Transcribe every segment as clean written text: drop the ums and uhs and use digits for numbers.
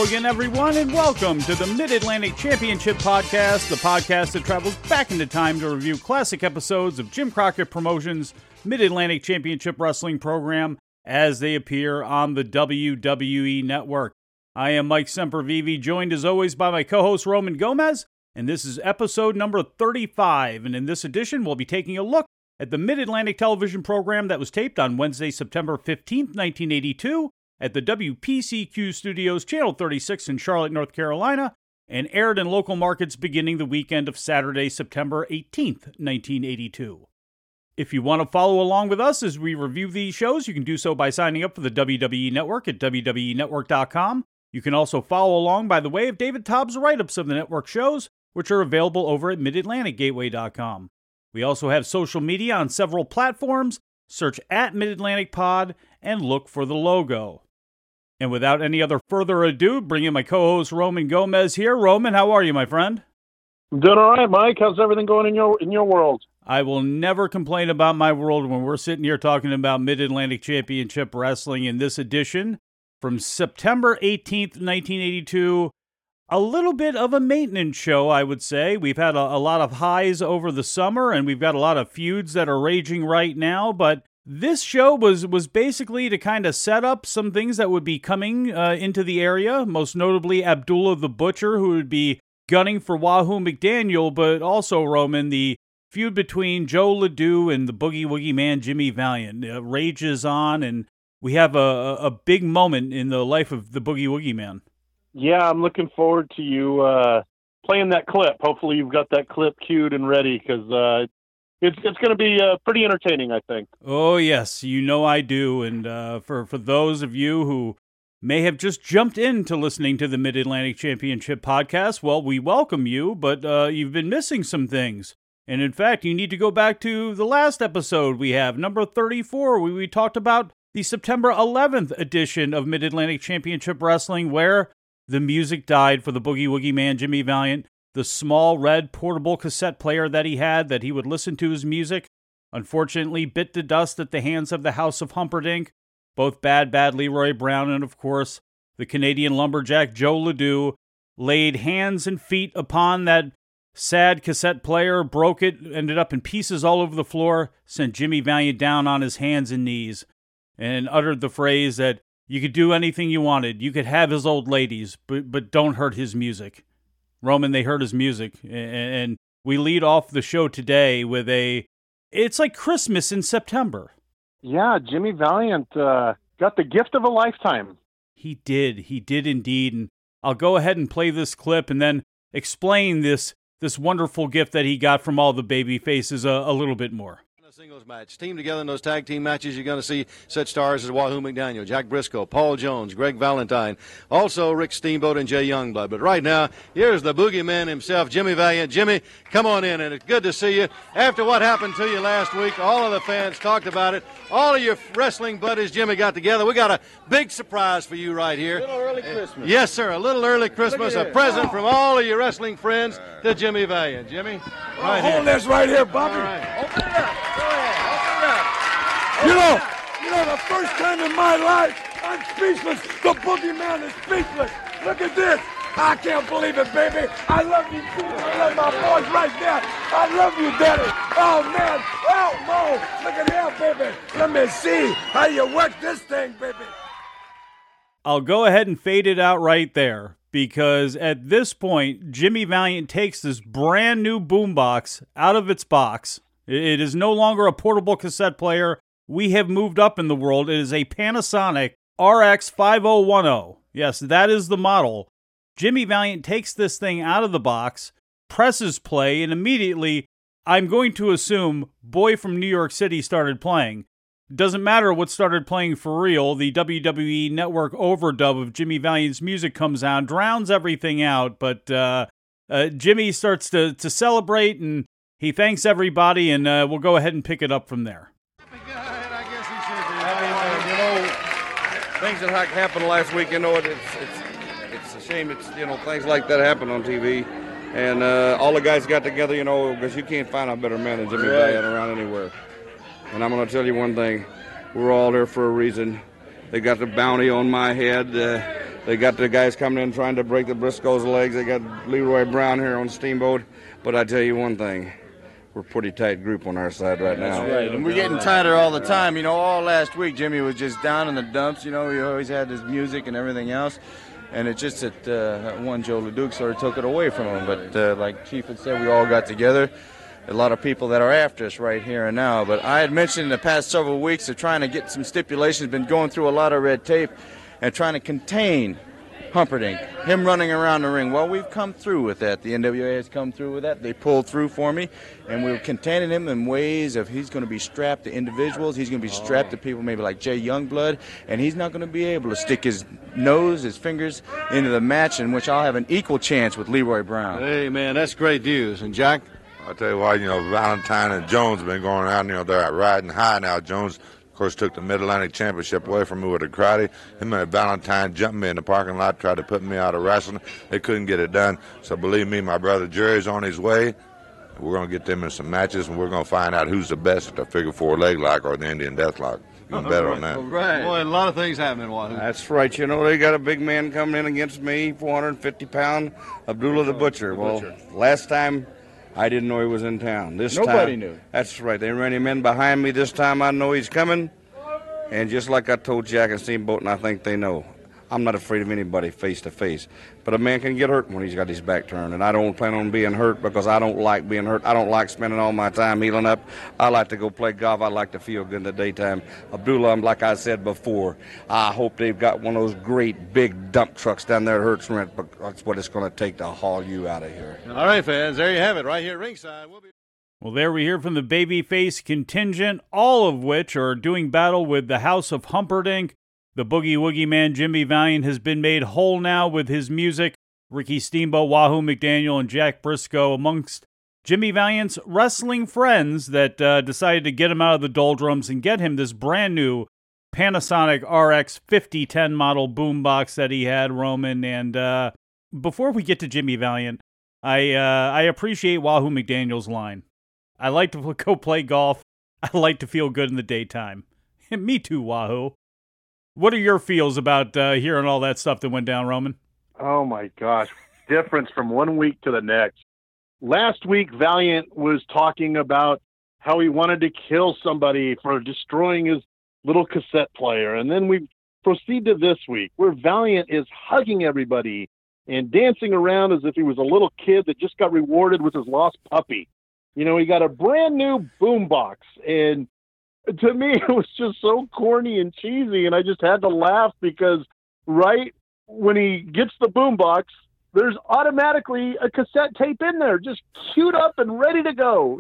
again, everyone, and welcome to the Mid-Atlantic Championship Podcast, the podcast that travels back into time to review classic episodes of Jim Crockett Promotions' Mid-Atlantic Championship Wrestling program as they appear on the WWE Network. I am Mike Sempervive, joined as always by my co-host Roman Gomez, and this is episode number 35, and in this edition we'll be taking a look at the Mid-Atlantic television program that was taped on Wednesday, September 15th, 1982, at the WPCQ Studios, Channel 36 in Charlotte, North Carolina, and aired in local markets beginning the weekend of Saturday, September 18th, 1982. If you want to follow along with us as we review these shows, you can do so by signing up for the WWE Network at WWENetwork.com. You can also follow along by the way of David Tobbs' write-ups of the network shows, which are available over at MidAtlanticGateway.com. We also have social media on several platforms. Search at Mid-Atlantic Pod and look for the logo. And without any other further ado, bring in my co-host Roman Gomez here. Roman, how are you, my friend? I'm doing all right, Mike. How's everything going in your world? I will never complain about my world when we're sitting here talking about Mid-Atlantic Championship Wrestling in this edition from September 18th, 1982. A little bit of a maintenance show, I would say. We've had a lot of highs over the summer, and we've got a lot of feuds that are raging right now, but this show was basically to kind of set up some things that would be coming into the area, most notably Abdullah the Butcher, who would be gunning for Wahoo McDaniel, but also, Roman, the feud between Joe Ledoux and the Boogie Woogie Man, Jimmy Valiant, rages on, and we have a big moment in the life of the Boogie Woogie Man. Yeah, I'm looking forward to you playing that clip. Hopefully you've got that clip queued and ready, because it's going to be pretty entertaining, I think. Oh, yes, you know I do. And for those of you who may have just jumped into listening to the Mid-Atlantic Championship Podcast, well, we welcome you, but you've been missing some things. And in fact, you need to go back to the last episode we have, number 34, where we talked about the September 11th edition of Mid-Atlantic Championship Wrestling, where the music died for the Boogie Woogie Man, Jimmy Valiant. The small red portable cassette player that he had that he would listen to his music, unfortunately bit to dust at the hands of the House of Humperdinck, both Bad Leroy Brown and, of course, the Canadian lumberjack Joe Ledoux laid hands and feet upon that sad cassette player, broke it, ended up in pieces all over the floor, sent Jimmy Valiant down on his hands and knees, and uttered the phrase that you could do anything you wanted, you could have his old ladies, but don't hurt his music. Roman, they heard his music, and we lead off the show today with it's like Christmas in September. Yeah, Jimmy Valiant got the gift of a lifetime. He did indeed, and I'll go ahead and play this clip and then explain this wonderful gift that he got from all the baby faces a little bit more. Singles match. Team together in those tag team matches, you're going to see such stars as Wahoo McDaniel, Jack Briscoe, Paul Jones, Greg Valentine, also Rick Steamboat and Jay Youngblood. But right now, here's the boogeyman himself, Jimmy Valiant. Jimmy, come on in, and it's good to see you. After what happened to you last week, all of the fans talked about it. All of your wrestling buddies, Jimmy, got together. We got a big surprise for you right here. A little early Christmas. Yes, sir, a little early Christmas, a present from all of your wrestling friends to Jimmy Valiant. Jimmy, right here. Hold this right here, Bobby. All right. Open it up. You know, the first time in my life, I'm speechless. The boogeyman is speechless. Look at this. I can't believe it, baby. I love you, too. I love my boys right there. I love you, Daddy. Oh, man. Oh, Mo. Look at him, baby. Let me see how you work this thing, baby. I'll go ahead and fade it out right there, because at this point, Jimmy Valiant takes this brand new boombox out of its box. It is no longer a portable cassette player. We have moved up in the world. It is a Panasonic RX5010. Yes, that is the model. Jimmy Valiant takes this thing out of the box, presses play, and immediately, I'm going to assume, Boy from New York City started playing. Doesn't matter what started playing for real, the WWE Network overdub of Jimmy Valiant's music comes out, drowns everything out, but Jimmy starts to celebrate, and he thanks everybody, and we'll go ahead and pick it up from there. Things that happened last week, it's a shame. It's things like that happen on TV, and all the guys got together, because you can't find a better man than Jimmy Valiant around anywhere. And I'm going to tell you one thing: we're all there for a reason. They got the bounty on my head. They got the guys coming in trying to break the Briscoes' legs. They got Leroy Brown here on Steamboat. But I tell you one thing, we're a pretty tight group on our side right now. That's right, and we're getting tighter all the time. You know, all last week Jimmy was just down in the dumps. You know, he always had his music and everything else. And it's just that one Joe LeDuc sort of took it away from him. But like Chief had said, we all got together. A lot of people that are after us right here and now. But I had mentioned in the past several weeks of trying to get some stipulations, been going through a lot of red tape and trying to contain Humperdinck, him running around the ring. Well, we've come through with that. The NWA has come through with that. They pulled through for me, and we're containing him in ways of he's going to be strapped to individuals. He's going to be strapped to people maybe like Jay Youngblood, and he's not going to be able to stick his nose, his fingers into the match in which I'll have an equal chance with Leroy Brown. Hey, man, that's great news. And, Jack? I'll tell you why, Valentine and Jones have been going around, they're riding high now. Jones, of course, took the Mid-Atlantic Championship away from me with a karate. Him and Valentine jumped me in the parking lot, tried to put me out of wrestling. They couldn't get it done. So believe me, my brother Jerry's on his way. We're going to get them in some matches, and we're going to find out who's the best at the figure four leg lock or the Indian death lock. You can bet on that. Right. Boy, a lot of things happening, Wahoo. That's right. They got a big man coming in against me, 450-pound Abdullah the Butcher. Last time I didn't know he was in town. Nobody knew. That's right. They ran him in behind me. This time I know he's coming. And just like I told Jack and Steamboat, and I think they know, I'm not afraid of anybody face to face. But a man can get hurt when he's got his back turned. And I don't plan on being hurt because I don't like being hurt. I don't like spending all my time healing up. I like to go play golf. I like to feel good in the daytime. Abdullah, like I said before, I hope they've got one of those great big dump trucks down there at Hertz Rent. But that's what it's going to take to haul you out of here. All right, fans, there you have it right here at ringside. Well, there we hear from the babyface contingent, all of which are doing battle with the House of Humperdinck. The Boogie Woogie Man, Jimmy Valiant, has been made whole now with his music. Ricky Steamboat, Wahoo McDaniel, and Jack Briscoe amongst Jimmy Valiant's wrestling friends that decided to get him out of the doldrums and get him this brand new Panasonic RX 5010 model boombox that he had, Roman. And before we get to Jimmy Valiant, I appreciate Wahoo McDaniel's line. I like to go play golf. I like to feel good in the daytime. Me too, Wahoo. What are your feels about hearing all that stuff that went down, Roman? Oh, my gosh. Difference from one week to the next. Last week, Valiant was talking about how he wanted to kill somebody for destroying his little cassette player. And then we proceed to this week, where Valiant is hugging everybody and dancing around as if he was a little kid that just got rewarded with his lost puppy. He got a brand new boombox, and to me, it was just so corny and cheesy, and I just had to laugh because right when he gets the boombox, there's automatically a cassette tape in there, just queued up and ready to go.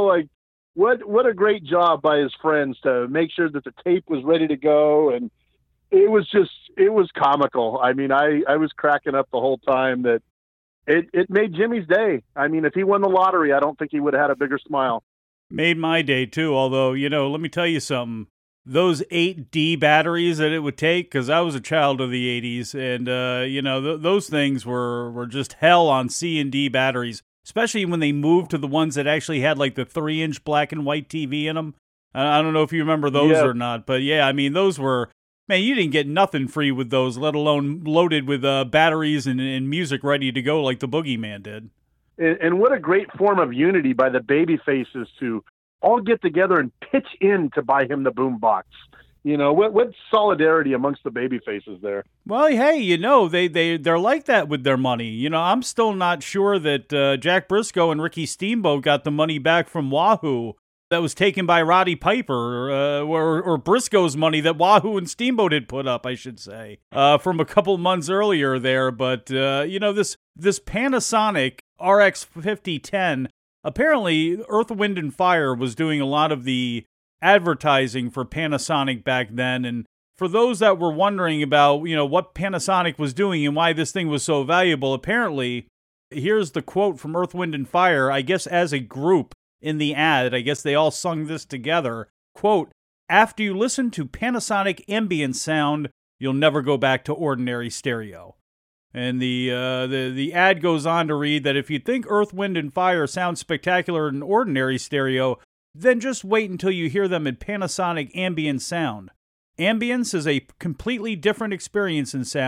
What a great job by his friends to make sure that the tape was ready to go, and it was comical. I mean, I was cracking up the whole time that it made Jimmy's day. I mean, if he won the lottery, I don't think he would have had a bigger smile. Made my day, too, although, let me tell you something. Those 8D batteries that it would take, because I was a child of the 80s, and, those things were just hell on C and D batteries, especially when they moved to the ones that actually had, like, the 3-inch black and white TV in them. I don't know if you remember those or not, but, yeah, I mean, those were... Man, you didn't get nothing free with those, let alone loaded with batteries and music ready to go like the Boogeyman did. And what a great form of unity by the baby faces to all get together and pitch in to buy him the boombox. What solidarity amongst the baby faces there. Well, hey, they're like that with their money. I'm still not sure that Jack Briscoe and Ricky Steamboat got the money back from Wahoo that was taken by Roddy Piper, or Briscoe's money that Wahoo and Steamboat had put up, I should say, from a couple months earlier there. But, this Panasonic RX 5010, apparently Earth, Wind, and Fire was doing a lot of the advertising for Panasonic back then. And for those that were wondering about, what Panasonic was doing and why this thing was so valuable, apparently, here's the quote from Earth, Wind, and Fire, I guess as a group, in the ad, I guess they all sung this together. Quote, "After you listen to Panasonic ambient sound, you'll never go back to ordinary stereo." And the ad goes on to read that if you think Earth, Wind, and Fire sound spectacular in ordinary stereo, then just wait until you hear them in Panasonic ambient sound. Ambience is a completely different experience in sound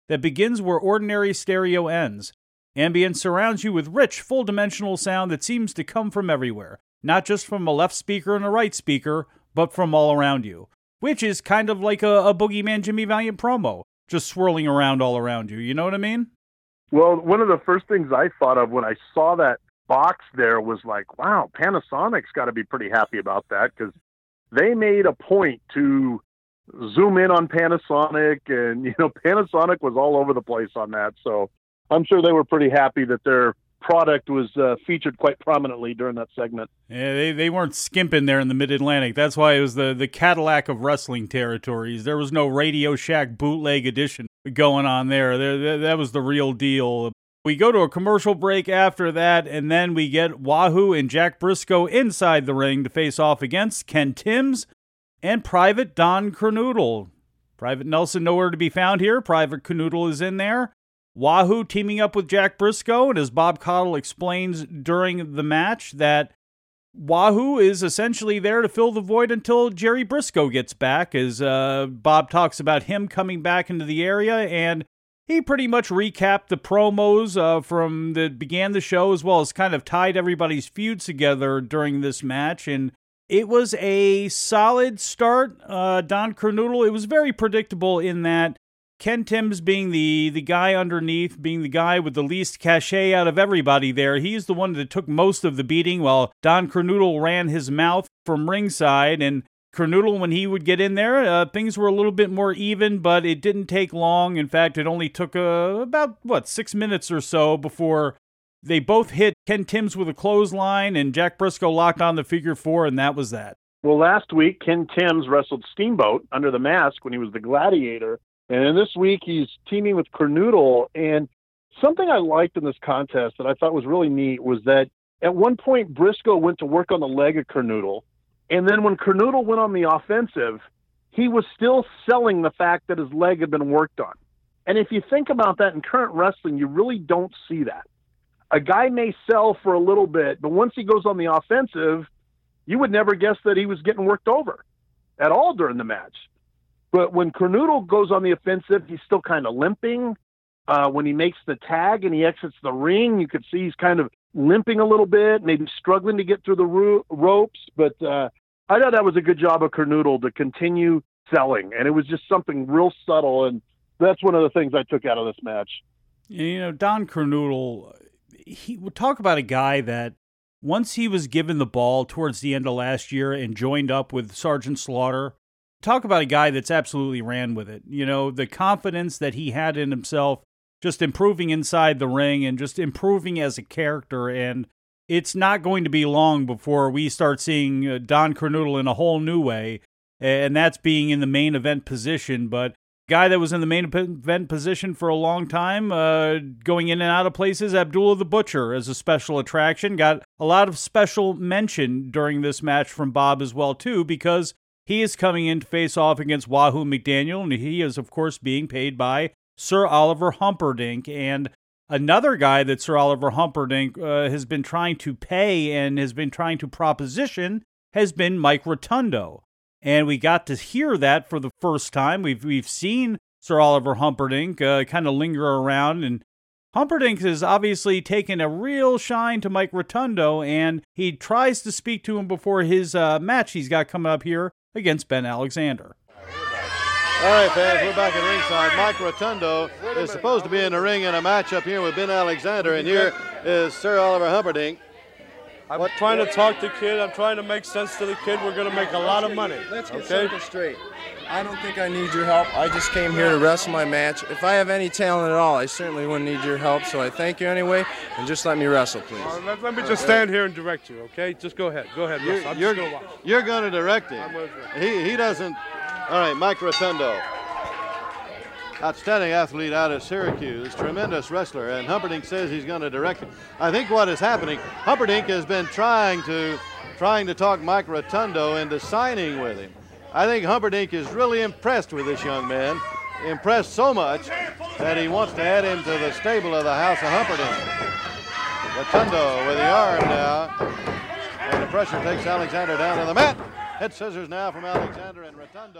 that begins where ordinary stereo ends. Ambient surrounds you with rich, full-dimensional sound that seems to come from everywhere, not just from a left speaker and a right speaker, but from all around you, which is kind of like a Boogeyman Jimmy Valiant promo, just swirling around all around you. You know what I mean? Well, one of the first things I thought of when I saw that box there was like, wow, Panasonic's got to be pretty happy about that, because they made a point to zoom in on Panasonic, and, Panasonic was all over the place on that. So I'm sure they were pretty happy that their product was featured quite prominently during that segment. Yeah, they weren't skimping there in the Mid-Atlantic. That's why it was the Cadillac of wrestling territories. There was no Radio Shack bootleg edition going on there. That was the real deal. We go to a commercial break after that, and then we get Wahoo and Jack Briscoe inside the ring to face off against Ken Timms and Private Don Kernodle. Private Nelson nowhere to be found here. Private Kernodle is in there. Wahoo teaming up with Jack Briscoe, and as Bob Caudle explains during the match, that Wahoo is essentially there to fill the void until Jerry Briscoe gets back, as Bob talks about him coming back into the area, and he pretty much recapped the promos from that began the show, as well as kind of tied everybody's feuds together during this match, and it was a solid start. Don Kernodle, it was very predictable in that Ken Timms being the guy underneath, being the guy with the least cachet out of everybody there, he's the one that took most of the beating, while Don Kernodle ran his mouth from ringside, and Kernodle, when he would get in there, things were a little bit more even, but it didn't take long. In fact, it only took about 6 minutes or so before they both hit Ken Timms with a clothesline, and Jack Briscoe locked on the figure 4, and that was that. Well, last week, Ken Timms wrestled Steamboat under the mask when he was the Gladiator, and this week he's teaming with Kernodle. And something I liked in this contest that I thought was really neat was that at one point Briscoe went to work on the leg of Kernodle, and then when Kernodle went on the offensive, he was still selling the fact that his leg had been worked on. And if you think about that in current wrestling, you really don't see that. A guy may sell for a little bit, but once he goes on the offensive, you would never guess that he was getting worked over at all during the match. But when Kernodle goes on the offensive, he's still kind of limping. When he makes the tag and he exits the ring, you could see he's kind of limping a little bit, maybe struggling to get through the ropes. But I thought that was a good job of Kernodle to continue selling. And it was just something real subtle. And that's one of the things I took out of this match. Don Kernodle, he would talk about a guy that once he was given the ball towards the end of last year and joined up with Sergeant Slaughter, talk about a guy that's absolutely ran with it. The confidence that he had in himself, just improving inside the ring and just improving as a character. And it's not going to be long before we start seeing Don Kernodle in a whole new way, and that's being in the main event position. But guy that was in the main event position for a long time, going in and out of places, Abdullah the Butcher as a special attraction, got a lot of special mention during this match from Bob as well, too, because he is coming in to face off against Wahoo McDaniel, and he is, of course, being paid by Sir Oliver Humperdinck. And another guy that Sir Oliver Humperdinck has been trying to pay and has been trying to proposition has been Mike Rotundo. And we got to hear that for the first time. We've seen Sir Oliver Humperdinck kind of linger around, and Humperdinck has obviously taken a real shine to Mike Rotundo, and he tries to speak to him before his match he's got coming up here against Ben Alexander. All right, fans, we're back at ringside. Mike Rotundo is supposed to be in the ring in a match up here with Ben Alexander, and here is Sir Oliver Humperdinck. I'm trying to talk to the kid. I'm trying to make sense to the kid. We're going to make a lot of money. Let's get something straight. I don't think I need your help. I just came here to wrestle my match. If I have any talent at all, I certainly wouldn't need your help, so I thank you anyway, and just let me wrestle, please. Let me just stand here and direct you, okay? Just go ahead. Go ahead, wrestle. I'm just going to watch. You're going to direct him. He doesn't. All right, Mike Rotundo. Outstanding athlete out of Syracuse, tremendous wrestler, and Humperdinck says he's going to direct him. I think what is happening, Humperdinck has been trying to talk Mike Rotundo into signing with him. I think Humperdinck is really impressed with this young man, impressed so much that he wants to add him to the stable of the House of Humperdinck. Rotundo with the arm now, and the pressure takes Alexander down to the mat. Head scissors now from Alexander and Rotundo.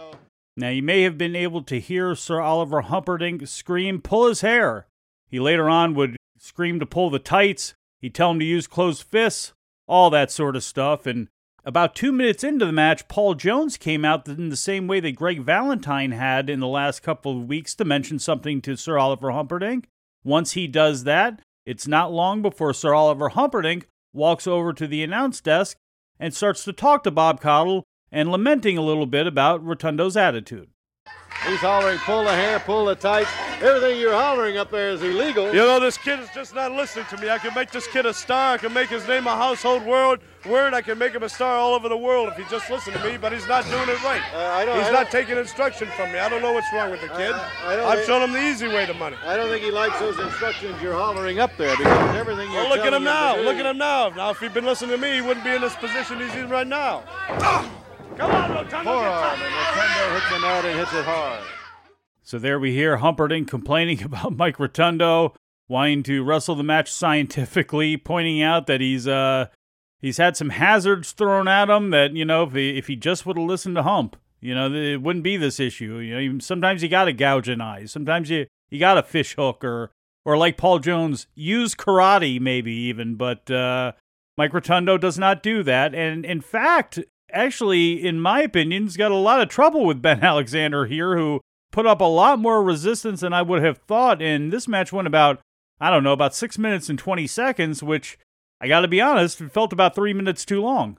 Now, you may have been able to hear Sir Oliver Humperdinck scream, "Pull his hair." He later on would scream to pull the tights. He'd tell him to use closed fists, all that sort of stuff. And about 2 minutes into the match, Paul Jones came out in the same way that Greg Valentine had in the last couple of weeks to mention something to Sir Oliver Humperdinck. Once he does that, it's not long before Sir Oliver Humperdinck walks over to the announce desk and starts to talk to Bob Caudle and lamenting a little bit about Rotundo's attitude. He's hollering, pull the hair, pull the tights. Everything you're hollering up there is illegal. You know, this kid is just not listening to me. I can make this kid a star. I can make his name a household word. I can make him a star all over the world if he just listened to me, but he's not doing it right. He's not taking instruction from me. I don't know what's wrong with the kid. I've shown him the easy way to money. I don't think he likes those instructions you're hollering up there because everything you're look at him now. To do. Look at him now. Now, if he'd been listening to me, he wouldn't be in this position he's in right now. Come on, Rotundo. Forearm, and Rotundo hits the mat and hits it hard. So there we hear Humperdinck complaining about Mike Rotundo wanting to wrestle the match scientifically, pointing out that he's had some hazards thrown at him that, you know, if he just would have listened to Hump, you know, it wouldn't be this issue. You know, sometimes you got to gouge an eye. Sometimes you got to fish hook or like Paul Jones, use karate maybe even. But Mike Rotundo does not do that. And in fact, actually, in my opinion, he's got a lot of trouble with Ben Alexander here, who put up a lot more resistance than I would have thought. And this match went about 6 minutes and 20 seconds, which, I got to be honest, it felt about 3 minutes too long.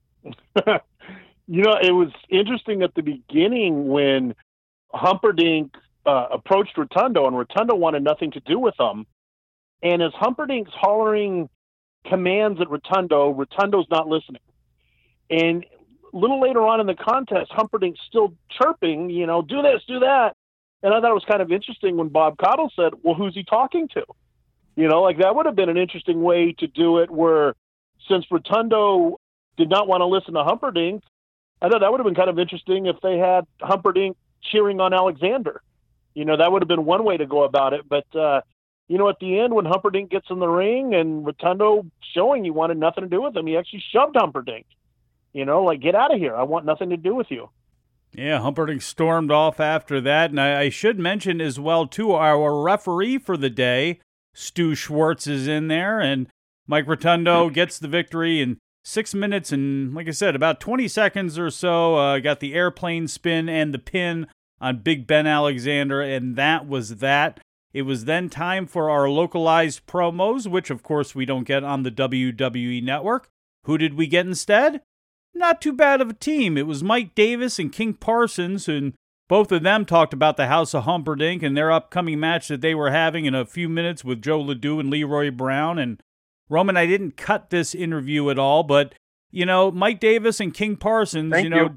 You know, it was interesting at the beginning when Humperdinck approached Rotundo, and Rotundo wanted nothing to do with him. And as Humperdinck's hollering commands at Rotundo, Rotundo's not listening. And a little later on in the contest, Humperdinck's still chirping, you know, do this, do that. And I thought it was kind of interesting when Bob Caudle said, well, who's he talking to? You know, like that would have been an interesting way to do it, where since Rotundo did not want to listen to Humperdinck, I thought that would have been kind of interesting if they had Humperdinck cheering on Alexander. You know, that would have been one way to go about it. But, you know, at the end, when Humperdinck gets in the ring and Rotundo showing he wanted nothing to do with him, he actually shoved Humperdinck. You know, like, get out of here. I want nothing to do with you. Yeah, Humperdinck stormed off after that. And I should mention as well, too, our referee for the day, Stu Schwartz, is in there. And Mike Rotundo gets the victory in 6 minutes and, like I said, about 20 seconds or so. Got the airplane spin and the pin on Big Ben Alexander, and that was that. It was then time for our localized promos, which, of course, we don't get on the WWE Network. Who did we get instead? Not too bad of a team. It was Mike Davis and King Parsons, and both of them talked about the House of Humperdinck and their upcoming match that they were having in a few minutes with Joe Ledoux and Leroy Brown. And Roman, I didn't cut this interview at all, but, you know, Mike Davis and King Parsons, Thank you.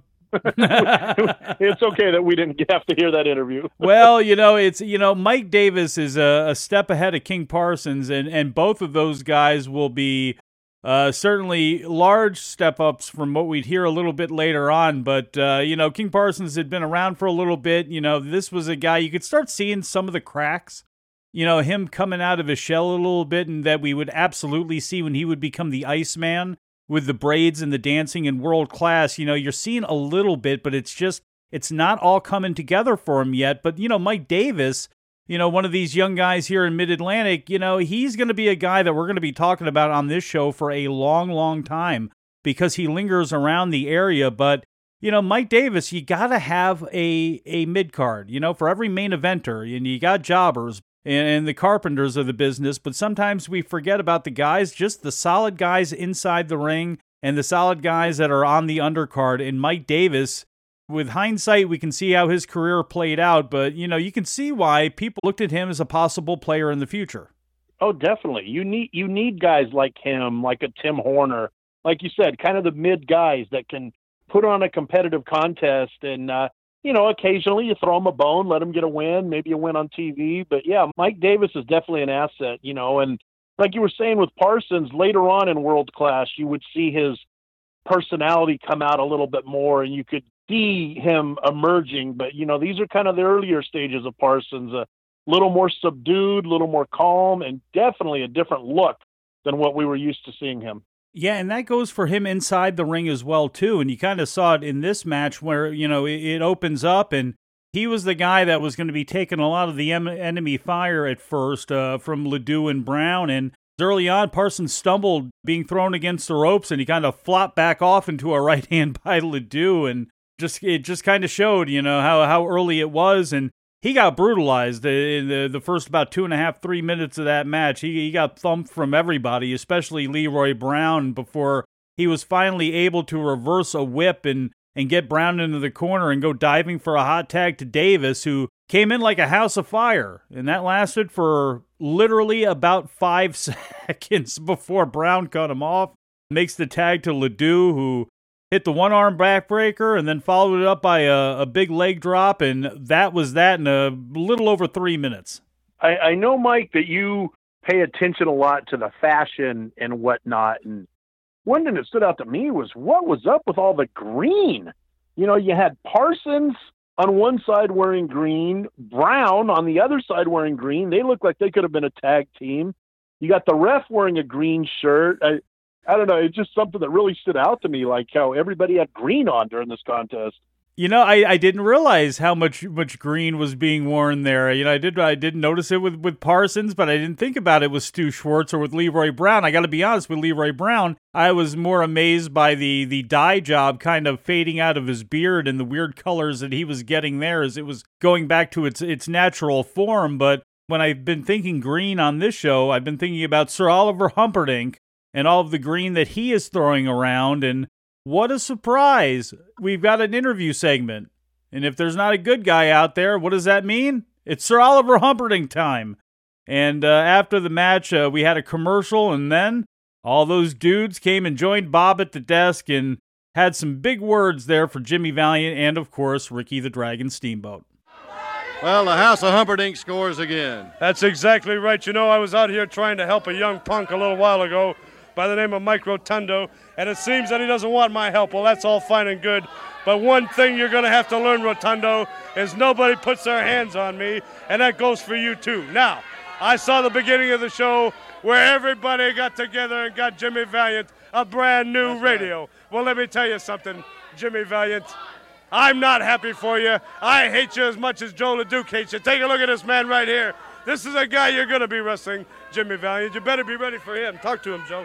It's okay that we didn't have to hear that interview. Well, you know, Mike Davis is a step ahead of King Parsons, and both of those guys will be certainly large step-ups from what we'd hear a little bit later on. But, you know, King Parsons had been around for a little bit. You know, this was a guy, you could start seeing some of the cracks, you know, him coming out of his shell a little bit, and that we would absolutely see when he would become the Iceman with the braids and the dancing and world class. You know, you're seeing a little bit, but it's not all coming together for him yet. But, you know, Mike Davis, you know, one of these young guys here in Mid-Atlantic, you know, he's going to be a guy that we're going to be talking about on this show for a long, long time because he lingers around the area. But, you know, Mike Davis, you got to have a mid-card, you know, for every main eventer. And you got jobbers and the carpenters of the business, but sometimes we forget about the guys, just the solid guys inside the ring and the solid guys that are on the undercard. And Mike Davis, with hindsight, we can see how his career played out, but, you know, you can see why people looked at him as a possible player in the future. Oh, definitely. You need guys like him, like a Tim Horner, like you said, kind of the mid guys that can put on a competitive contest and, you know, occasionally you throw him a bone, let him get a win, maybe a win on TV. But, yeah, Mike Davis is definitely an asset, you know. And like you were saying with Parsons, later on in World Class, you would see his personality come out a little bit more, and you could see him emerging. But, you know, these are kind of the earlier stages of Parsons, a little more subdued, a little more calm, and definitely a different look than what we were used to seeing him. Yeah, and that goes for him inside the ring as well, too. And you kind of saw it in this match where, it opens up and he was the guy that was going to be taking a lot of the enemy fire at first from Ledoux and Brown. And early on, Parsons stumbled being thrown against the ropes and he kind of flopped back off into a right hand by Ledoux. And it just kind of showed, how early it was. And he got brutalized in the first about 2.5, 3 minutes of that match. He got thumped from everybody, especially Leroy Brown, before he was finally able to reverse a whip and get Brown into the corner and go diving for a hot tag to Davis, who came in like a house of fire. And that lasted for literally about 5 seconds before Brown cut him off. Makes the tag to Ledoux, who hit the one-arm backbreaker and then followed it up by a big leg drop, and that was that in a little over 3 minutes. I know, Mike, that you pay attention a lot to the fashion and whatnot, and one thing that stood out to me was what was up with all the green. You had Parsons on one side wearing green, Brown on the other side wearing green. They looked like they could have been a tag team. You got the ref wearing a green shirt. I don't know. It's just something that really stood out to me, like how everybody had green on during this contest. I didn't realize how much green was being worn there. I didn't notice it with Parsons, but I didn't think about it with Stu Schwartz or with Leroy Brown. I got to be honest, with Leroy Brown, I was more amazed by the dye job kind of fading out of his beard and the weird colors that he was getting there as it was going back to its natural form. But when I've been thinking green on this show, I've been thinking about Sir Oliver Humperdinck and all of the green that he is throwing around. And what a surprise. We've got an interview segment. And if there's not a good guy out there, what does that mean? It's Sir Oliver Humperdinck time. And after the match, we had a commercial, and then all those dudes came and joined Bob at the desk and had some big words there for Jimmy Valiant and, of course, Ricky the Dragon Steamboat. Well, the House of Humperdinck scores again. That's exactly right. I was out here trying to help a young punk a little while ago by the name of Mike Rotundo, and it seems that he doesn't want my help. Well, that's all fine and good, but one thing you're going to have to learn, Rotundo, is nobody puts their hands on me, and that goes for you too. Now, I saw the beginning of the show where everybody got together and got Jimmy Valiant a brand new radio. Right. Well, let me tell you something, Jimmy Valiant. I'm not happy for you. I hate you as much as Joe LeDuc hates you. Take a look at this man right here. This is a guy you're going to be wrestling, Jimmy Valiant. You better be ready for him. Talk to him, Joe.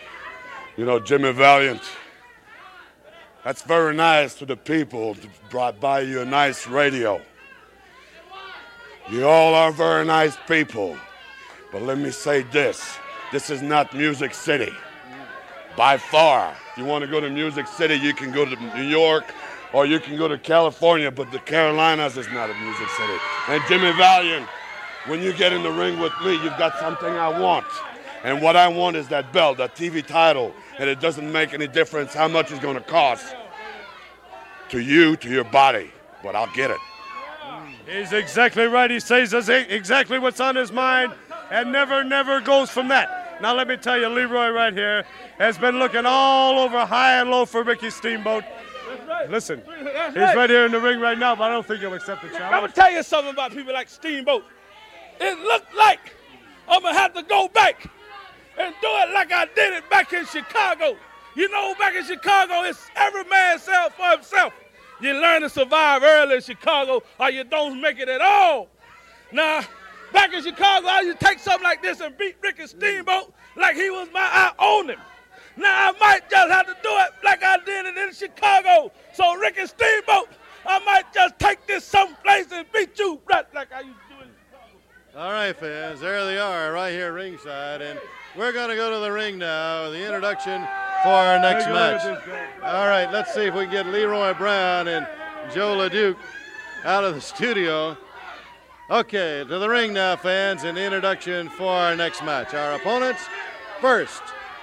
Jimmy Valiant, that's very nice to the people to brought by you a nice radio. You all are very nice people. But let me say this is not Music City. By far. If you want to go to Music City, you can go to New York or you can go to California, but the Carolinas is not a Music City. And Jimmy Valiant, when you get in the ring with me, you've got something I want. And what I want is that belt, that TV title, and it doesn't make any difference how much it's going to cost to you, to your body, but I'll get it. He's exactly right. He says exactly what's on his mind and never goes from that. Now, let me tell you, Leroy right here has been looking all over high and low for Ricky Steamboat. Right. Listen, he's right here in the ring right now, but I don't think he'll accept the challenge. I'm going to tell you something about people like Steamboat. It looked like I'm going to have to go back and do it like I did it back in Chicago. Back in Chicago, it's every man self for himself. You learn to survive early in Chicago or you don't make it at all. Now, back in Chicago, I used to take something like this and beat Ricky Steamboat like he was I owned him. Now, I might just have to do it like I did it in Chicago. So, Ricky Steamboat, I might just take this someplace and beat you right like I used to do in Chicago. All right, fans, there they are right here ringside, and we're going to go to the ring now, the introduction for our next match. All right, let's see if we can get Leroy Brown and Joe LeDuc out of the studio. Okay, to the ring now, fans, and the introduction for our next match. Our opponents first.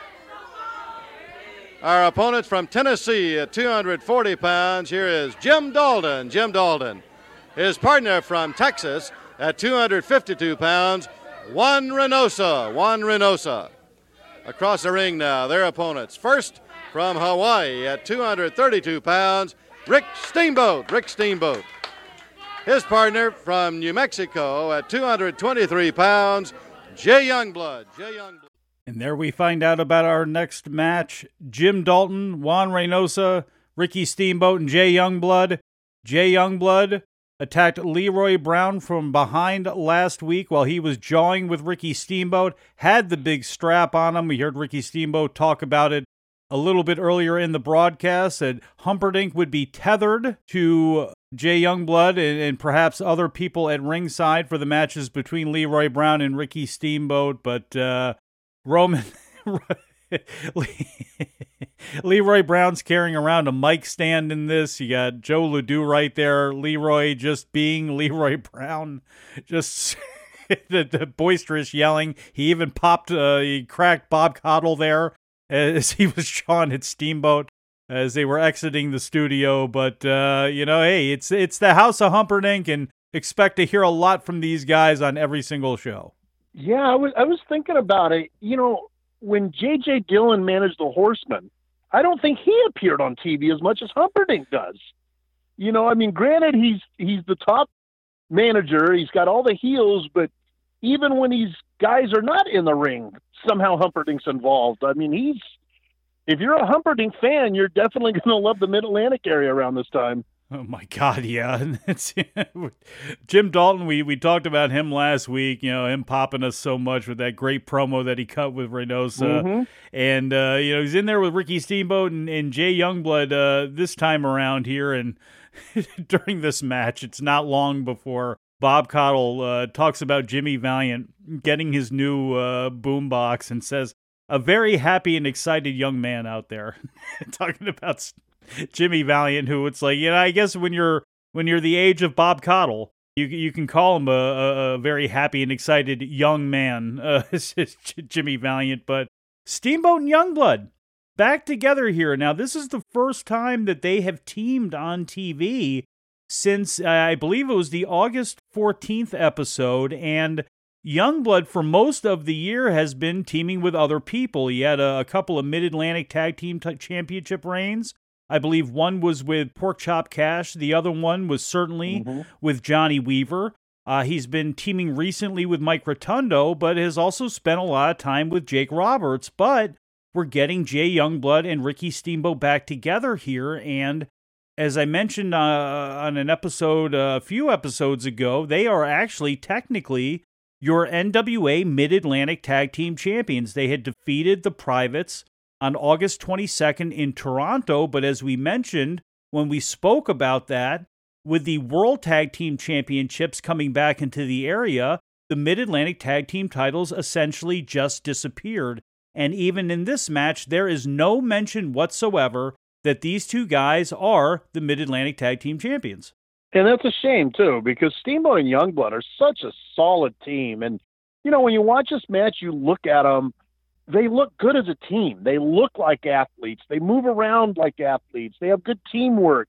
Our opponent from Tennessee at 240 pounds, here is Jim Dalton. Jim Dalton. His partner from Texas at 252 pounds, Juan Reynosa. Across the ring now, their opponents. First, from Hawaii at 232 pounds, Rick Steamboat. His partner from New Mexico at 223 pounds, Jay Youngblood. And there we find out about our next match. Jim Dalton, Juan Reynosa, Ricky Steamboat, and Jay Youngblood. Jay Youngblood attacked Leroy Brown from behind last week while he was jawing with Ricky Steamboat, had the big strap on him. We heard Ricky Steamboat talk about it a little bit earlier in the broadcast, that Humperdinck would be tethered to Jay Youngblood and perhaps other people at ringside for the matches between Leroy Brown and Ricky Steamboat, but Roman... Leroy Brown's carrying around a mic stand in this. You got Joe Ledoux right there. Leroy just being Leroy Brown. Just the boisterous yelling. He even he cracked Bob Caudle there as he was jawing at Steamboat as they were exiting the studio. But, hey, it's the House of Humperdinck, and expect to hear a lot from these guys on every single show. Yeah, I was thinking about it. When J.J. Dillon managed the Horsemen, I don't think he appeared on TV as much as Humperdinck does. Granted, he's the top manager. He's got all the heels, but even when these guys are not in the ring, somehow Humperdinck's involved. If you're a Humperdinck fan, you're definitely going to love the Mid-Atlantic area around this time. Oh, my God, yeah. Jim Dalton, we talked about him last week, him popping us so much with that great promo that he cut with Reynosa. Mm-hmm. And, he's in there with Ricky Steamboat and Jay Youngblood this time around here. And during this match, it's not long before Bob Caudle talks about Jimmy Valiant getting his new boombox and says, "A very happy and excited young man out there." Talking about Jimmy Valiant, who it's like, I guess when you're the age of Bob Caudle, you can call him a very happy and excited young man, Jimmy Valiant. But Steamboat and Youngblood back together here. Now, this is the first time that they have teamed on TV since, I believe it was the August 14th episode, and Youngblood for most of the year has been teaming with other people. He had a couple of Mid-Atlantic Tag Team Championship reigns. I believe one was with Porkchop Cash. The other one was certainly with Johnny Weaver. He's been teaming recently with Mike Rotundo, but has also spent a lot of time with Jake Roberts. But we're getting Jay Youngblood and Ricky Steamboat back together here. And as I mentioned on an episode a few episodes ago, they are actually technically your NWA Mid-Atlantic Tag Team Champions. They had defeated the Privates on August 22nd in Toronto, but as we mentioned when we spoke about that, with the World Tag Team Championships coming back into the area, the Mid-Atlantic Tag Team titles essentially just disappeared. And even in this match, there is no mention whatsoever that these two guys are the Mid-Atlantic Tag Team Champions. And that's a shame, too, because Steamboat and Youngblood are such a solid team. And, when you watch this match, you look at them, they look good as a team. They look like athletes. They move around like athletes. They have good teamwork.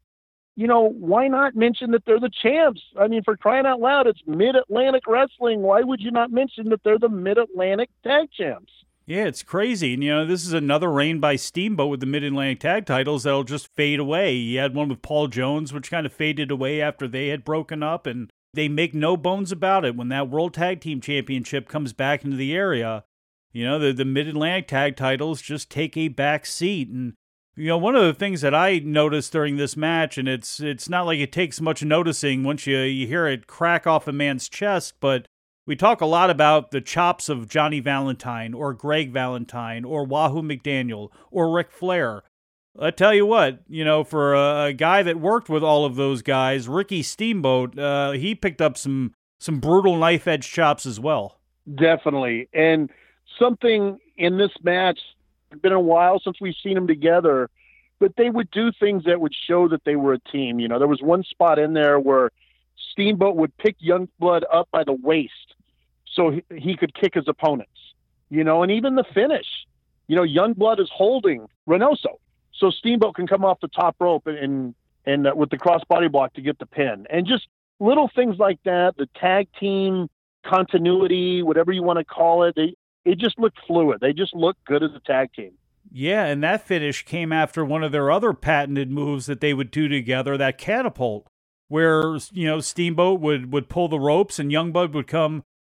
Why not mention that they're the champs? For crying out loud, it's Mid-Atlantic Wrestling. Why would you not mention that they're the Mid-Atlantic Tag Champs? Yeah, it's crazy. And, this is another reign by Steamboat with the Mid-Atlantic Tag titles that'll just fade away. He had one with Paul Jones, which kind of faded away after they had broken up, and they make no bones about it. When that World Tag Team Championship comes back into the area, the Mid-Atlantic Tag titles just take a back seat. And, one of the things that I noticed during this match, and it's not like it takes much noticing once you hear it crack off a man's chest, but we talk a lot about the chops of Johnny Valentine or Greg Valentine or Wahoo McDaniel or Ric Flair. I tell you what, for a guy that worked with all of those guys, Ricky Steamboat, he picked up some brutal knife-edge chops as well. Definitely. And something in this match, it's been a while since we've seen them together, but they would do things that would show that they were a team. There was one spot in there where Steamboat would pick Youngblood up by the waist so he could kick his opponents, and even the finish, Youngblood is holding Reynosa, so Steamboat can come off the top rope and with the crossbody block to get the pin. And just little things like that, the tag team continuity, whatever you want to call it, it just looked fluid. They just looked good as a tag team. Yeah, and that finish came after one of their other patented moves that they would do together, that catapult, where, Steamboat would pull the ropes and Youngblood would come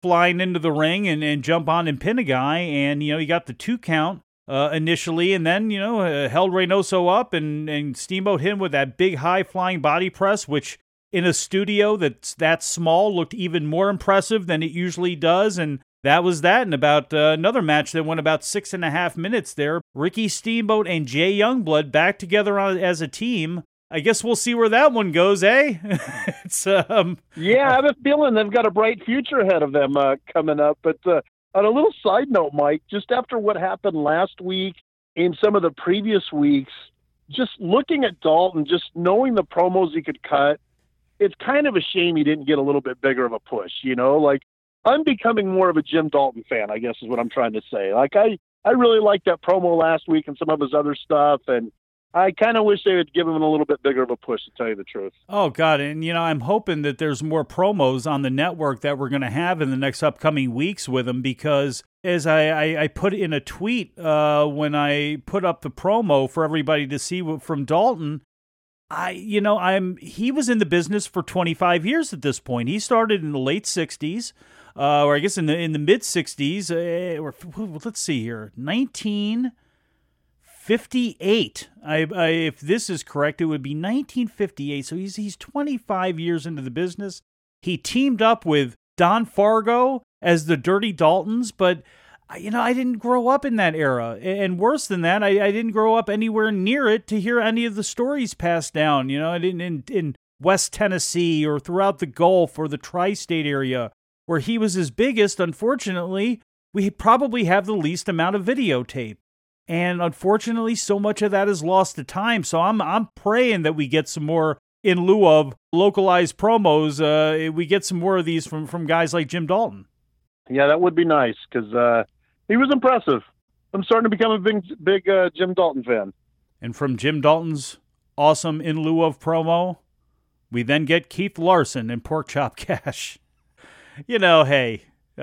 flying into the ring and jump on and pin a guy. And, he got the 2 count initially, and then, held Reynoso up and Steamboat him with that big high flying body press, which in a studio that's that small looked even more impressive than it usually does. And that was that. And about another match that went about 6.5 minutes there. Ricky Steamboat and Jay Youngblood back together as a team. I guess we'll see where that one goes, eh? Yeah, I have a feeling they've got a bright future ahead of them coming up. But on a little side note, Mike, just after what happened last week and some of the previous weeks, just looking at Dalton, just knowing the promos he could cut, it's kind of a shame he didn't get a little bit bigger of a push, Like, I'm becoming more of a Jim Dalton fan, I guess is what I'm trying to say. Like, I really liked that promo last week and some of his other stuff, and I kind of wish they would give him a little bit bigger of a push, to tell you the truth. Oh, God. And, I'm hoping that there's more promos on the network that we're going to have in the next upcoming weeks with him, because as I put in a tweet when I put up the promo for everybody to see from Dalton, he was in the business for 25 years at this point. He started in the late 60s, or I guess in the mid 60s, let's see here, 1958. If this is correct, it would be 1958. So he's 25 years into the business. He teamed up with Don Fargo as the Dirty Daltons, but I didn't grow up in that era. And worse than that, I didn't grow up anywhere near it to hear any of the stories passed down. I didn't in West Tennessee or throughout the Gulf or the tri-state area where he was his biggest. Unfortunately, we probably have the least amount of videotape. And unfortunately, so much of that is lost to time. So I'm praying that we get some more, in lieu of localized promos, we get some more of these from guys like Jim Dalton. Yeah, that would be nice, because he was impressive. I'm starting to become a big Jim Dalton fan. And from Jim Dalton's awesome in lieu of promo, we then get Keith Larson and Pork Chop Cash. Hey,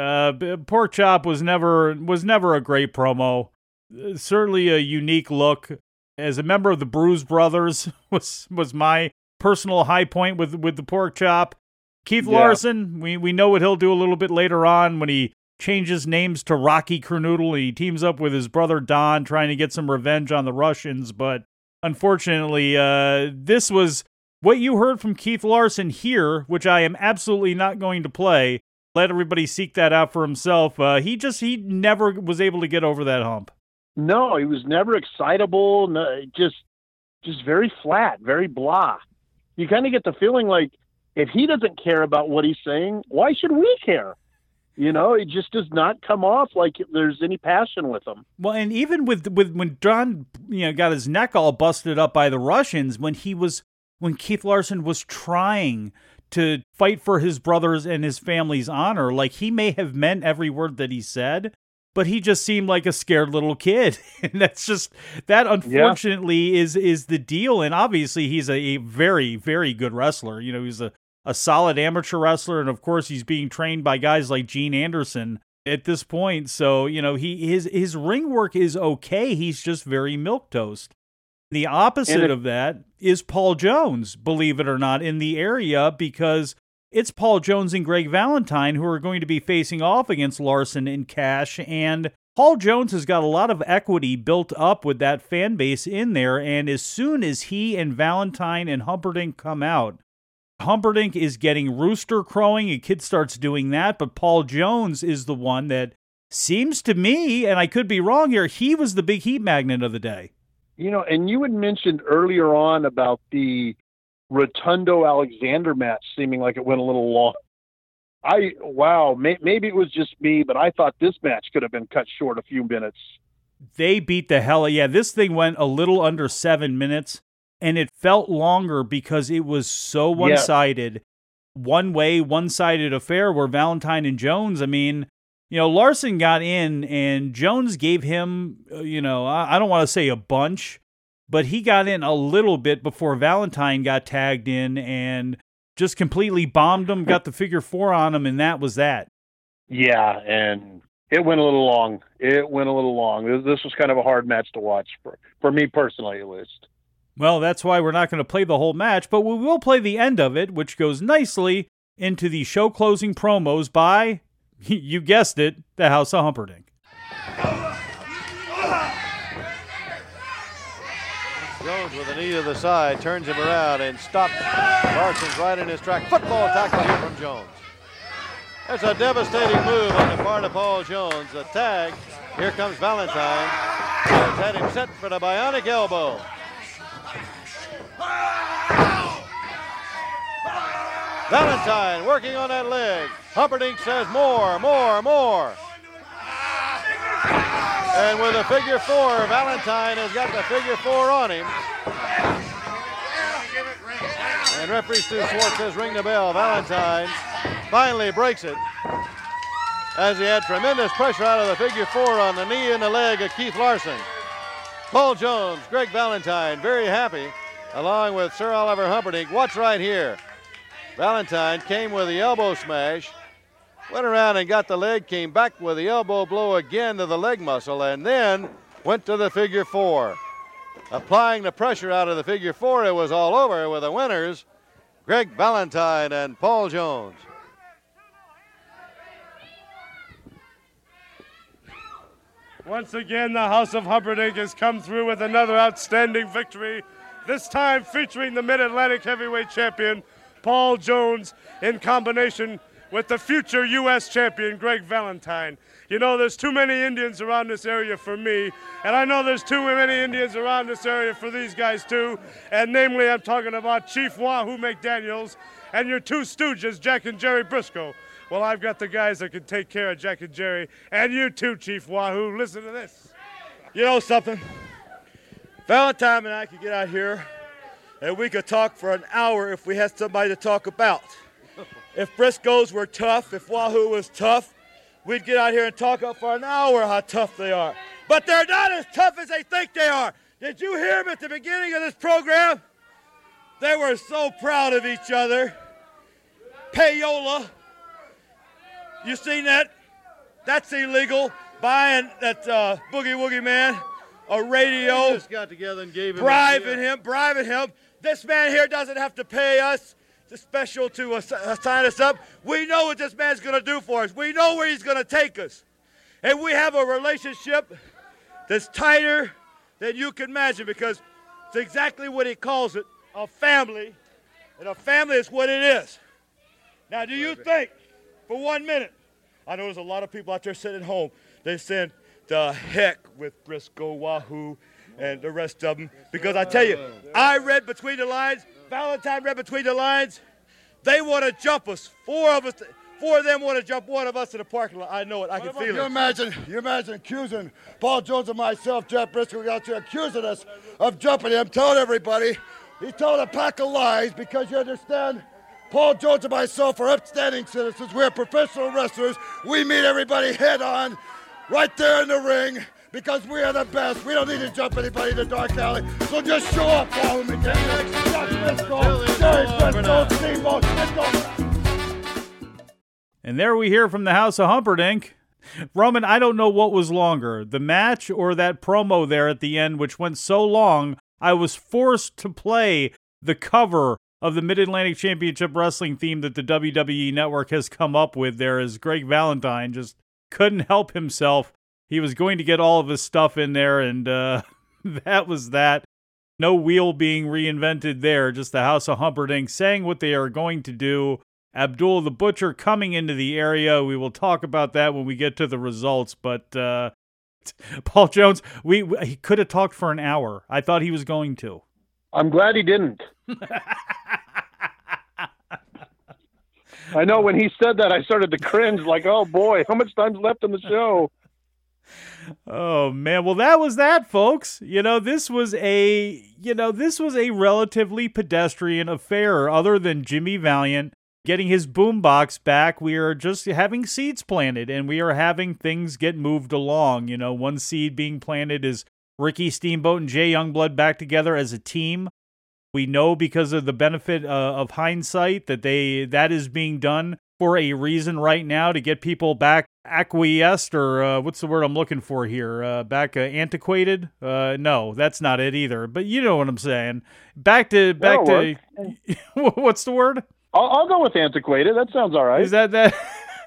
Pork Chop was never a great promo. Certainly a unique look. As a member of the Bruise Brothers was my personal high point with the Pork Chop. Keith Larson, we know what he'll do a little bit later on when he changes names to Rocky Kernoodle and he teams up with his brother Don trying to get some revenge on the Russians. But unfortunately, this was what you heard from Keith Larson here, which I am absolutely not going to play. Let everybody seek that out for himself. He never was able to get over that hump. No, he was never excitable. No, just very flat, very blah. You kind of get the feeling like if he doesn't care about what he's saying, why should we care? It just does not come off like there's any passion with him. Well, and even with when Don, got his neck all busted up by the Russians, when Keith Larson was trying to fight for his brothers and his family's honor, like he may have meant every word that he said, but he just seemed like a scared little kid. And that unfortunately is the deal. And obviously he's a very, very good wrestler. He's a solid amateur wrestler. And of course he's being trained by guys like Gene Anderson at this point. So, his ring work is okay. He's just very milquetoast. The opposite of that is Paul Jones, believe it or not, in the area, because it's Paul Jones and Greg Valentine who are going to be facing off against Larson and Cash, and Paul Jones has got a lot of equity built up with that fan base in there, and as soon as he and Valentine and Humperdinck come out, Humperdinck is getting rooster crowing, a kid starts doing that, but Paul Jones is the one that seems to me, and I could be wrong here, he was the big heat magnet of the day. And you had mentioned earlier on about the Rotundo Alexander match seeming like it went a little long. Maybe it was just me, but I thought this match could have been cut short a few minutes. They beat the hell. Yeah, this thing went a little under 7 minutes, and it felt longer because it was so one-sided. One-sided affair where Valentine and Jones, Larson got in and Jones gave him, I don't want to say a bunch, but he got in a little bit before Valentine got tagged in and just completely bombed him, got the figure 4 on him, and that was that. Yeah, and it went a little long. This was kind of a hard match to watch, for me personally at least. Well, that's why we're not going to play the whole match, but we will play the end of it, which goes nicely into the show closing promos by You guessed it, the House of Humperdinck. Jones with a knee to the side, turns him around and stops Larson's right in his track. Football tackle here from Jones. That's a devastating move on the part of Paul Jones. A tag. Here comes Valentine. Has had him set for the bionic elbow. Valentine working on that leg. Humperdinck says more. And with a figure 4, Valentine has got the figure 4 on him. And referee Stu Schwartz says ring the bell. Valentine finally breaks it as he had tremendous pressure out of the figure 4 on the knee and the leg of Keith Larson. Paul Jones, Greg Valentine, very happy, along with Sir Oliver Humperdinck. Watch right here. Valentine came with the elbow smash, went around and got the leg, came back with the elbow blow again to the leg muscle, and then went to the figure 4. Applying the pressure out of the figure 4, it was all over with the winners, Greg Valentine and Paul Jones. Once again, the House of Humperdinck has come through with another outstanding victory, this time featuring the Mid-Atlantic Heavyweight Champion, Paul Jones, in combination with the future U.S. champion, Greg Valentine. You know, there's too many Indians around this area for me, and I know there's too many Indians around this area for these guys too, and namely I'm talking about Chief Wahoo McDaniels and your two stooges, Jack and Jerry Briscoe. Well, I've got the guys that can take care of Jack and Jerry, and you too, Chief Wahoo. Listen to this. You know something? Valentine and I could get out here, and we could talk for an hour if we had somebody to talk about. If Briscoes were tough, if Wahoo was tough, we'd get out here and talk up for an hour how tough they are. But they're not as tough as they think they are. Did you hear them at the beginning of this program? They were so proud of each other. Payola, you seen that? That's illegal. Buying that Boogie Woogie man a radio. They just got together and gave him bribing him. This man here doesn't have to pay us. It's special to sign us up. We know what this man's going to do for us. We know where he's going to take us. And we have a relationship that's tighter than you can imagine, because it's exactly what he calls it, a family. And a family is what it is. Now, do you think, for 1 minute, I know there's a lot of people out there sitting at home, they said, the heck with Briscoe, Wahoo, and the rest of them. Because I tell you, I read between the lines, Valentine read between the lines. They want to jump us. Four of them want to jump one of us in the parking lot. I know it. I can feel it. You imagine accusing Paul Jones and myself, Jeff Briscoe, out there accusing us of jumping him, telling everybody. He told a pack of lies, because you understand, Paul Jones and myself are upstanding citizens. We're professional wrestlers. We meet everybody head on, right there in the ring, because we are the best. We don't need to jump anybody in the dark alley. So just show up, Paul McDaniel. Jack Briscoe, Jerry Briscoe, Steamboat, And there we hear from the House of Humperdinck. Roman, I don't know what was longer, the match or that promo there at the end, which went so long, I was forced to play the cover of the Mid-Atlantic Championship Wrestling theme that the WWE Network has come up with there, as Greg Valentine just couldn't help himself. He was going to get all of his stuff in there, and that was that. No wheel being reinvented there, just the House of Humperdinck saying what they are going to do. Abdul the Butcher coming into the area. We will talk about that when we get to the results, but Paul Jones, he could have talked for an hour. I thought he was going to. I'm glad he didn't. I know when he said that, I started to cringe, like, oh boy, how much time's left in the show? Oh man, well that was that, folks. This was a relatively pedestrian affair, other than Jimmy Valiant getting his boombox back. We are just having seeds planted, and we are having things get moved along. One seed being planted is Ricky Steamboat and Jay Youngblood back together as a team. We know, because of the benefit of hindsight, that that is being done for a reason right now, to get people back acquiesced, or what's the word I'm looking for here? Back antiquated? No, that's not it either. But you know what I'm saying. Back to what's the word? I'll go with antiquated. That sounds all right. Is that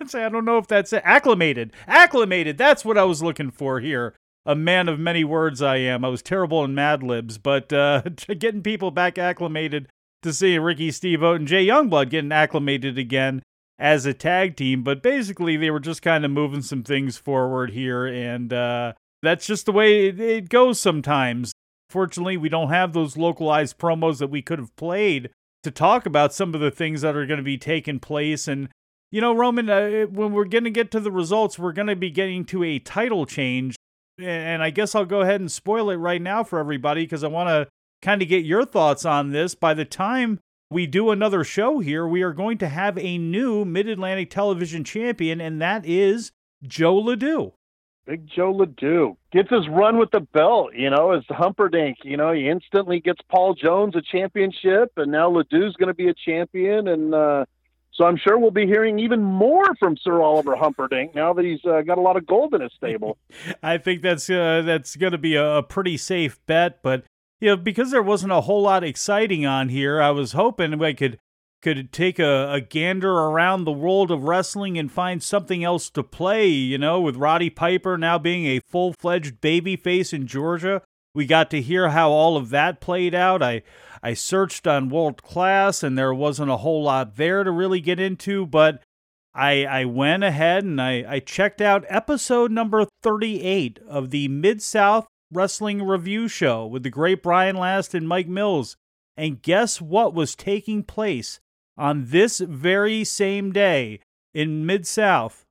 I don't know if that's it. Acclimated. Acclimated. That's what I was looking for here. A man of many words I am. I was terrible in Mad Libs, but getting people back acclimated to see Ricky Steamboat and Jay Youngblood getting acclimated again as a tag team. But basically, they were just kind of moving some things forward here, and that's just the way it goes sometimes. Fortunately, we don't have those localized promos that we could have played to talk about some of the things that are going to be taking place. And, you know, Roman, when we're going to get to the results, we're going to be getting to a title change. And I guess I'll go ahead and spoil it right now for everybody because I want to kind of get your thoughts on this. By the time we do another show here, we are going to have a new Mid-Atlantic Television champion, and that is Joe LeDoux. Big Joe LeDoux gets his run with the belt, you know, as Humperdinck. You know, he instantly gets Paul Jones a championship, and now LeDoux's going to be a champion. And so I'm sure we'll be hearing even more from Sir Oliver Humperdinck now that he's got a lot of gold in his stable. I think that's going to be a pretty safe bet. But, you know, because there wasn't a whole lot exciting on here, I was hoping I could take a gander around the world of wrestling and find something else to play, you know, with Roddy Piper now being a full-fledged babyface in Georgia. We got to hear how all of that played out. I searched on World Class, and there wasn't a whole lot there to really get into, but I went ahead and I checked out episode number 38 of the Mid-South Wrestling Review Show with the great Brian Last and Mike Mills. And guess what was taking place on this very same day in Mid-South?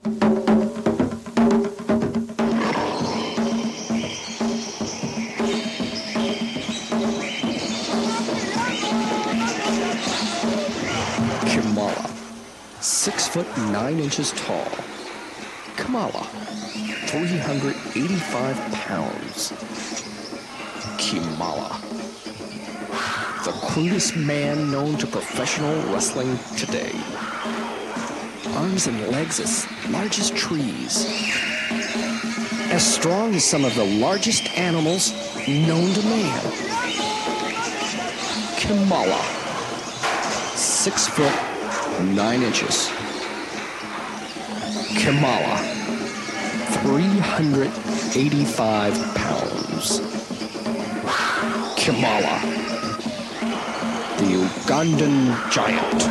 Kamala, 6'9" tall. Kamala, 385 pounds. Kamala, the crudest man known to professional wrestling today. Arms and legs as large as trees. As strong as some of the largest animals known to man. Kamala, 6'9". Kamala, 385 pounds. Kamala, the Ugandan Giant.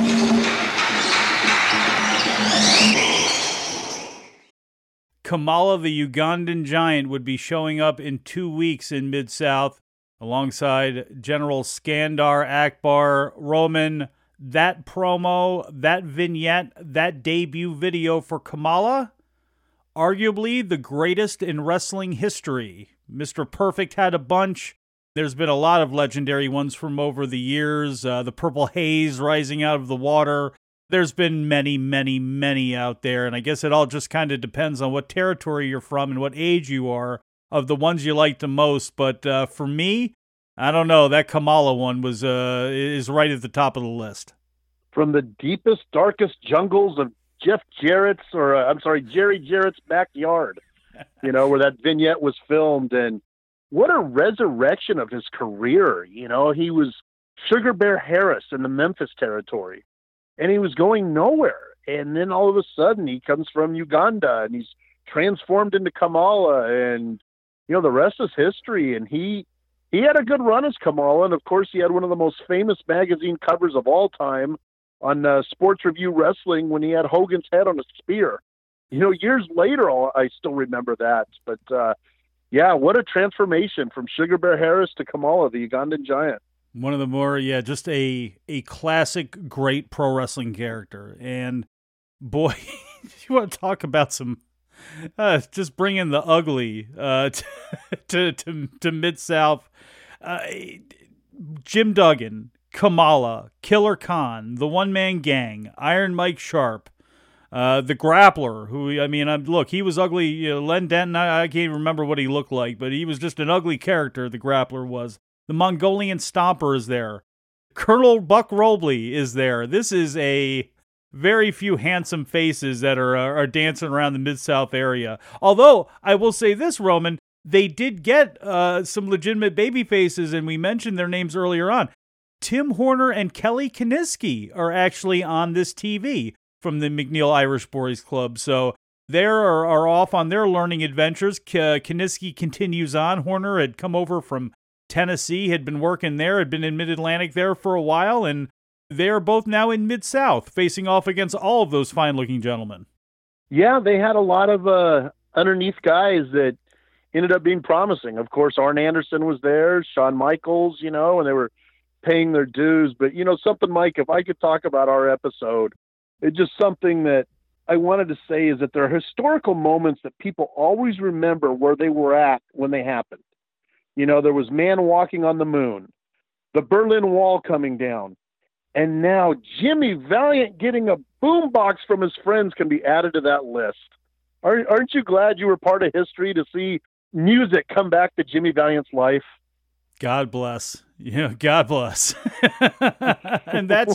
Kamala, the Ugandan Giant, would be showing up in 2 weeks in Mid-South alongside General Skandar Akbar. Roman, that promo, that vignette, that debut video for Kamala, arguably the greatest in wrestling history. Mr. Perfect had a bunch. There's been a lot of legendary ones from over the years. The purple haze rising out of the water. There's been many, many, many out there. And I guess it all just kind of depends on what territory you're from and what age you are of the ones you like the most. But for me, I don't know. That Kamala one is right at the top of the list. From the deepest, darkest jungles of Jerry Jarrett's backyard, you know, where that vignette was filmed. And what a resurrection of his career. You know, he was Sugar Bear Harris in the Memphis territory, and he was going nowhere. And then all of a sudden he comes from Uganda and he's transformed into Kamala, and, you know, the rest is history. And he had a good run as Kamala. And of course he had one of the most famous magazine covers of all time on Sports Review Wrestling when he had Hogan's head on a spear. You know, years later, I still remember that. But, yeah, what a transformation from Sugar Bear Harris to Kamala, the Ugandan Giant. One of the more, just a classic great pro wrestling character. And, boy, you want to talk about some, just bringing the ugly to Mid-South. Jim Duggan, Kamala, Killer Khan, the One Man Gang, Iron Mike Sharp, the Grappler, who, look, he was ugly. You know, Len Denton, I can't remember what he looked like, but he was just an ugly character, the Grappler was. The Mongolian Stomper is there. Colonel Buck Robley is there. This is a very few handsome faces that are dancing around the Mid-South area. Although, I will say this, Roman, they did get some legitimate baby faces, and we mentioned their names earlier on. Tim Horner and Kelly Kiniski are actually on this TV. from the McNeil Irish Boys Club. So they are off on their learning adventures. Kiniski continues on. Horner had come over from Tennessee, had been working there, had been in Mid-Atlantic there for a while, and they are both now in Mid-South, facing off against all of those fine-looking gentlemen. Yeah, they had a lot of underneath guys that ended up being promising. Of course, Arn Anderson was there, Shawn Michaels, and they were paying their dues. But, something, Mike, if I could talk about our episode, it's just something that I wanted to say is that there are historical moments that people always remember where they were at when they happened. There was man walking on the moon, the Berlin Wall coming down, and now Jimmy Valiant getting a boombox from his friends can be added to that list. Aren't you glad you were part of history to see music come back to Jimmy Valiant's life? God bless. God bless. And that's,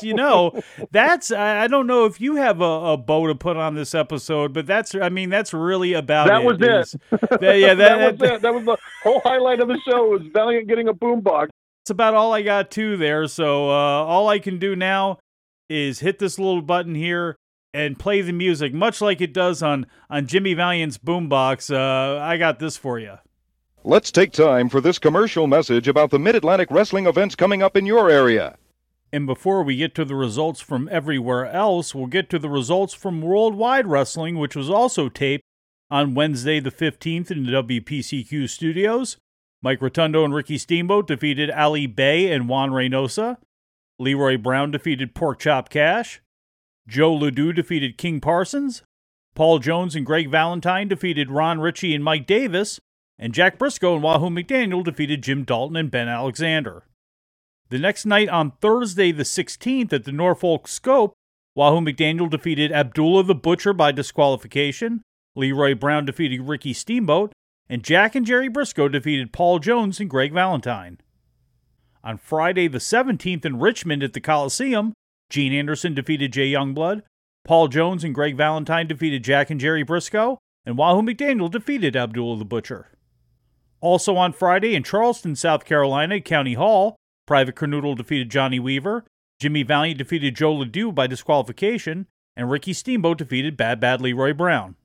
I don't know if you have a bow to put on this episode, but that's really about that it. Was it. That was the whole highlight of the show was Valiant getting a boombox. That's about all I got to there. So all I can do now is hit this little button here and play the music, much like it does on Jimmy Valiant's boombox. I got this for you. Let's take time for this commercial message about the Mid-Atlantic wrestling events coming up in your area. And before we get to the results from everywhere else, we'll get to the results from Worldwide Wrestling, which was also taped on Wednesday the 15th in the WPCQ studios. Mike Rotundo and Ricky Steamboat defeated Ali Bay and Juan Reynosa. Leroy Brown defeated Pork Chop Cash. Joe Ledoux defeated King Parsons. Paul Jones and Greg Valentine defeated Ron Ritchie and Mike Davis. And Jack Briscoe and Wahoo McDaniel defeated Jim Dalton and Ben Alexander. The next night on Thursday the 16th at the Norfolk Scope, Wahoo McDaniel defeated Abdullah the Butcher by disqualification. Leroy Brown defeated Ricky Steamboat. And Jack and Jerry Briscoe defeated Paul Jones and Greg Valentine. On Friday the 17th in Richmond at the Coliseum, Gene Anderson defeated Jay Youngblood. Paul Jones and Greg Valentine defeated Jack and Jerry Briscoe. And Wahoo McDaniel defeated Abdullah the Butcher. Also on Friday in Charleston, South Carolina, at County Hall, Private Kernoodle defeated Johnny Weaver, Jimmy Valiant defeated Joe Ledoux by disqualification, and Ricky Steamboat defeated Bad Leroy Brown.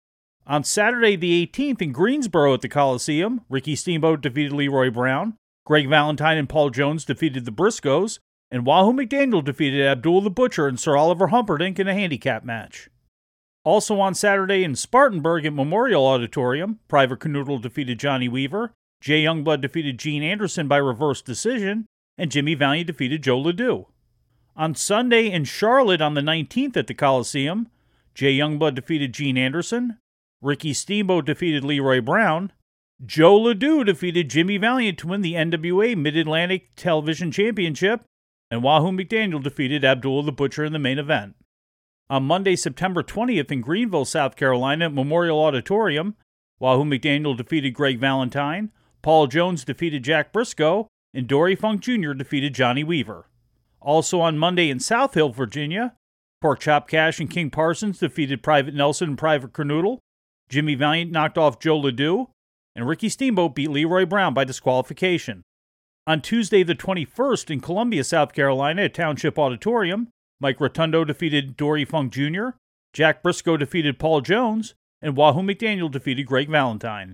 On Saturday the 18th in Greensboro at the Coliseum, Ricky Steamboat defeated Leroy Brown, Greg Valentine and Paul Jones defeated the Briscoes, and Wahoo McDaniel defeated Abdullah the Butcher and Sir Oliver Humperdinck in a handicap match. Also on Saturday in Spartanburg at Memorial Auditorium, Private Kernoodle defeated Johnny Weaver, Jay Youngblood defeated Gene Anderson by reverse decision, and Jimmy Valiant defeated Joe Ledoux. On Sunday in Charlotte on the 19th at the Coliseum, Jay Youngblood defeated Gene Anderson, Ricky Steamboat defeated Leroy Brown, Joe Ledoux defeated Jimmy Valiant to win the NWA Mid-Atlantic Television Championship, and Wahoo McDaniel defeated Abdullah the Butcher in the main event. On Monday, September 20th in Greenville, South Carolina at Memorial Auditorium, Wahoo McDaniel defeated Greg Valentine, Paul Jones defeated Jack Briscoe, and Dory Funk Jr. defeated Johnny Weaver. Also on Monday in South Hill, Virginia, Pork Chop Cash and King Parsons defeated Private Nelson and Private Kernoodle, Jimmy Valiant knocked off Joe Ledoux, and Ricky Steamboat beat Leroy Brown by disqualification. On Tuesday the 21st in Columbia, South Carolina at Township Auditorium, Mike Rotundo defeated Dory Funk Jr., Jack Briscoe defeated Paul Jones, and Wahoo McDaniel defeated Greg Valentine.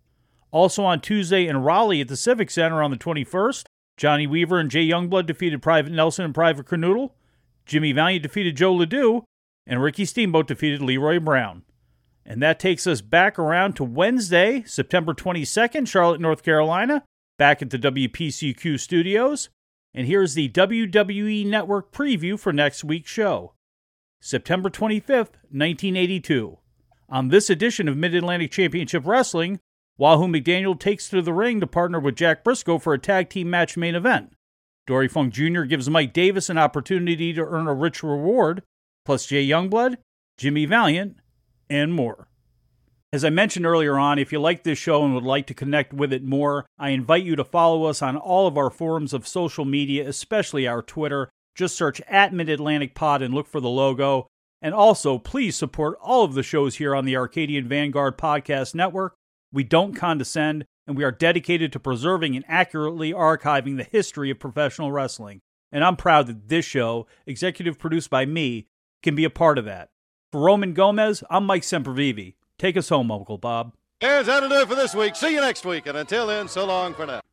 Also on Tuesday in Raleigh at the Civic Center on the 21st, Johnny Weaver and Jay Youngblood defeated Private Nelson and Private Kernoodle, Jimmy Valiant defeated Joe Ledoux, and Ricky Steamboat defeated Leroy Brown. And that takes us back around to Wednesday, September 22nd, Charlotte, North Carolina, back at the WPCQ studios. And here's the WWE Network preview for next week's show. September 25th, 1982. On this edition of Mid-Atlantic Championship Wrestling, Wahoo McDaniel takes to the ring to partner with Jack Briscoe for a tag team match main event. Dory Funk Jr. gives Mike Davis an opportunity to earn a rich reward, plus Jay Youngblood, Jimmy Valiant, and more. As I mentioned earlier on, if you like this show and would like to connect with it more, I invite you to follow us on all of our forms of social media, especially our Twitter. Just search @MidAtlanticPod and look for the logo. And also, please support all of the shows here on the Arcadian Vanguard Podcast Network. We don't condescend, and we are dedicated to preserving and accurately archiving the history of professional wrestling. And I'm proud that this show, executive produced by me, can be a part of that. For Roman Gomez, I'm Mike Sempervive. Take us home, Uncle Bob. Yes, that'll do it for this week. See you next week, and until then, so long for now.